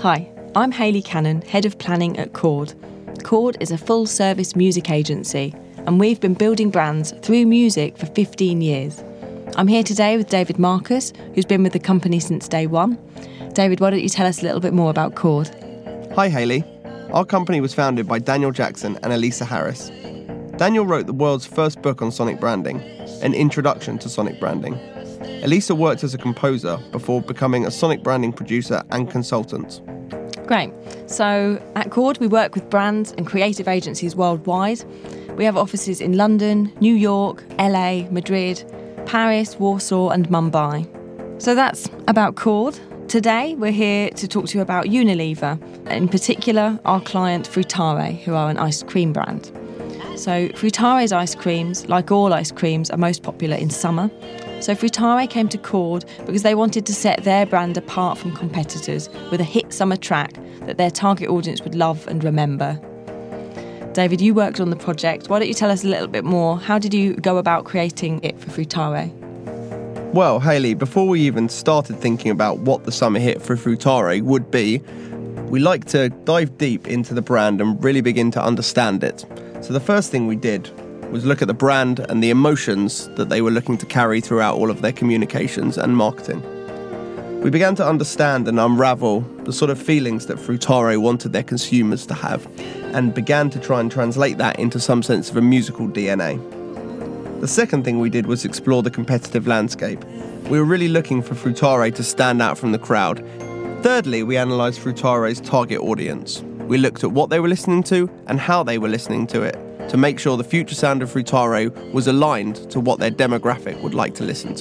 Hi, I'm Hayley Cannon, Head of Planning at Chord. Chord is a full-service music agency, and we've been building brands through music for 15 years. I'm here today with David Marcus, who's been with the company since day one. David, why don't you tell us a little bit more about Chord? Hi Hayley. Our company was founded by Daniel Jackson and Elisa Harris. Daniel wrote the world's first book on sonic branding, An Introduction to Sonic Branding. Elisa worked as a composer before becoming a sonic branding producer and consultant. Great. So at Chord, we work with brands and creative agencies worldwide. We have offices in London, New York, LA, Madrid, Paris, Warsaw and Mumbai. So that's about Chord. Today, we're here to talk to you about Unilever, in particular, our client Fruitare, who are an ice cream brand. So Fruitare's ice creams, like all ice creams, are most popular in summer. So Fruitare came to Chord because they wanted to set their brand apart from competitors with a hit summer track that their target audience would love and remember. David, you worked on the project. Why don't you tell us a little bit more? How did you go about creating it for Fruitare? Well, Hayley, before we even started thinking about what the summer hit for Fruitare would be, we like to dive deep into the brand and really begin to understand it. So the first thing we did was look at the brand and the emotions that they were looking to carry throughout all of their communications and marketing. We began to understand and unravel the sort of feelings that Fruitare wanted their consumers to have, and began to try and translate that into some sense of a musical DNA. The second thing we did was explore the competitive landscape. We were really looking for Fruitare to stand out from the crowd. Thirdly, we analysed Fruitare's target audience. We looked at what they were listening to and how they were listening to it, to make sure the future sound of Fruitare was aligned to what their demographic would like to listen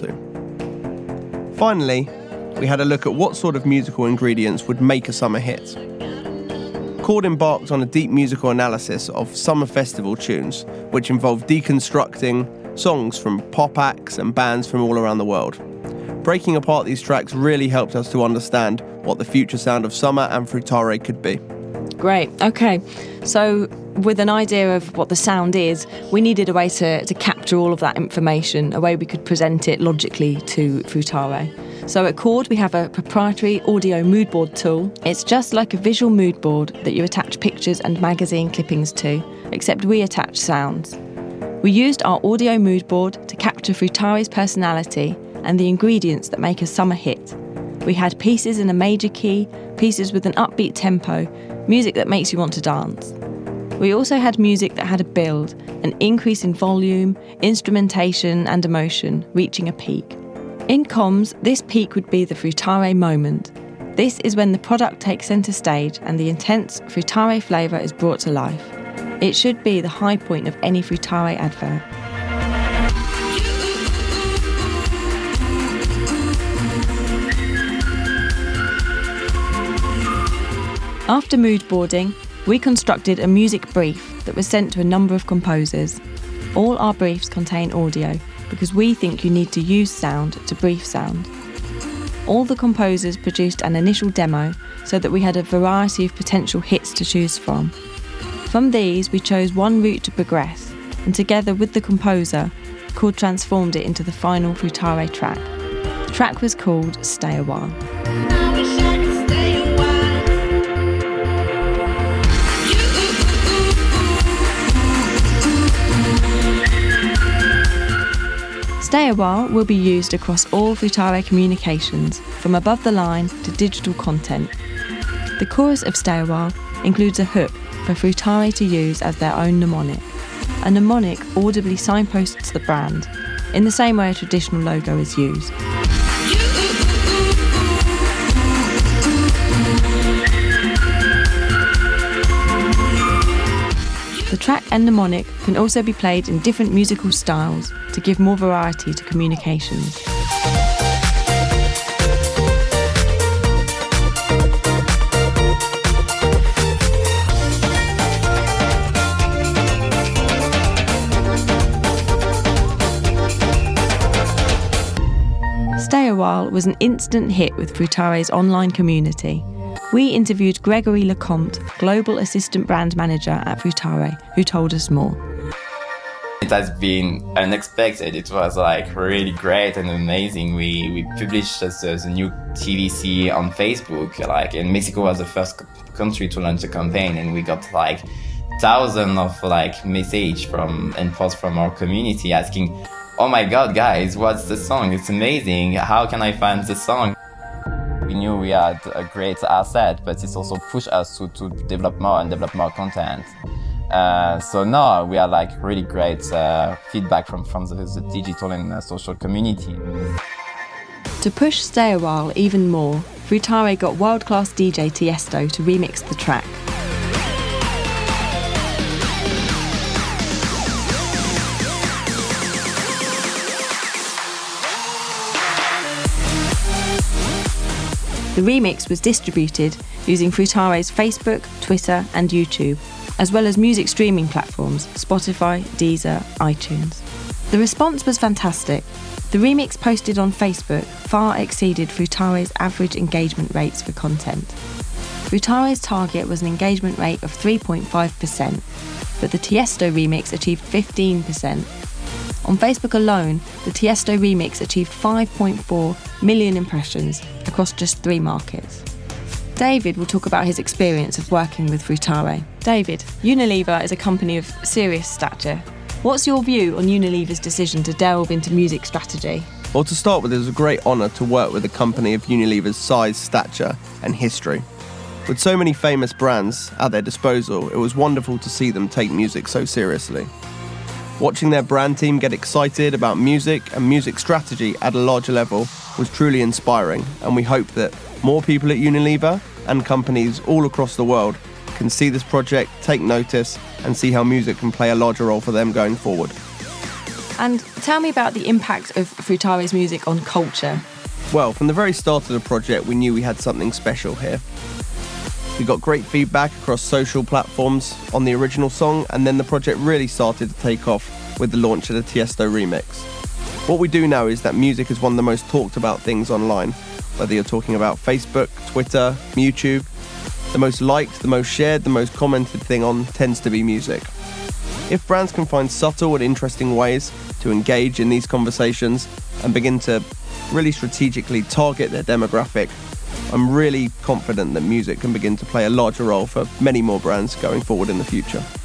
to. Finally, we had a look at what sort of musical ingredients would make a summer hit. Chord embarked on a deep musical analysis of summer festival tunes, which involved deconstructing songs from pop acts and bands from all around the world. Breaking apart these tracks really helped us to understand what the future sound of summer and Fruitare could be. Great. Okay. So with an idea of what the sound is, we needed a way to capture all of that information, a way we could present it logically to Fruitare. So at Chord, we have a proprietary audio mood board tool. It's just like a visual mood board that you attach pictures and magazine clippings to, except we attach sounds. We used our audio mood board to capture Fruitare's personality and the ingredients that make a summer hit. We had pieces in a major key, pieces with an upbeat tempo, music that makes you want to dance. We also had music that had a build, an increase in volume, instrumentation and emotion, reaching a peak. In comms, this peak would be the Fruitare moment. This is when the product takes centre stage and the intense Fruitare flavour is brought to life. It should be the high point of any Fruitare advert. After mood boarding, we constructed a music brief that was sent to a number of composers. All our briefs contain audio because we think you need to use sound to brief sound. All the composers produced an initial demo so that we had a variety of potential hits to choose from. From these, we chose one route to progress, and together with the composer, Chord transformed it into the final Fruitare track. The track was called Stay a While. Stay a While will be used across all Fruitare communications, from above the line to digital content. The chorus of Stay a While includes a hook for Fruitare to use as their own mnemonic. A mnemonic audibly signposts the brand, in the same way a traditional logo is used. The track and mnemonic can also be played in different musical styles to give more variety to communications. Stay a While was an instant hit with Fruitare's online community. We interviewed Gregory Lecomte, Global Assistant Brand Manager at Fruitare, who told us more. It has been unexpected. It was like really great and amazing. We published the new TVC on Facebook. Like, and Mexico was the first country to launch the campaign, and we got like thousands of like message and posts from our community asking, "Oh my God, guys, what's the song? It's amazing. How can I find the song?" We knew we had a great asset, but it's also pushed us to develop more content. So now we are like really great feedback from the digital and social community. To push Stay a While even more, Frutare got world-class DJ Tiesto to remix the track. The remix was distributed using Frutare's Facebook, Twitter and YouTube, as well as music streaming platforms Spotify, Deezer, iTunes. The response was fantastic. The remix posted on Facebook far exceeded Frutare's average engagement rates for content. Frutare's target was an engagement rate of 3.5%, but the Tiesto remix achieved 15%. On Facebook alone, the Tiesto remix achieved 5.4 million impressions across just 3 markets. David will talk about his experience of working with Frutare. David, Unilever is a company of serious stature. What's your view on Unilever's decision to delve into music strategy? Well, to start with, it was a great honour to work with a company of Unilever's size, stature and history. With so many famous brands at their disposal, it was wonderful to see them take music so seriously. Watching their brand team get excited about music and music strategy at a larger level was truly inspiring, and we hope that more people at Unilever and companies all across the world can see this project, take notice, and see how music can play a larger role for them going forward. And tell me about the impact of Frutare's music on culture. Well, from the very start of the project, we knew we had something special here. We got great feedback across social platforms on the original song, and then the project really started to take off with the launch of the Tiesto remix. What we do know is that music is one of the most talked about things online, whether you're talking about Facebook, Twitter, YouTube. The most liked, the most shared, the most commented thing on tends to be music. If brands can find subtle and interesting ways to engage in these conversations and begin to really strategically target their demographic, I'm really confident that music can begin to play a larger role for many more brands going forward in the future.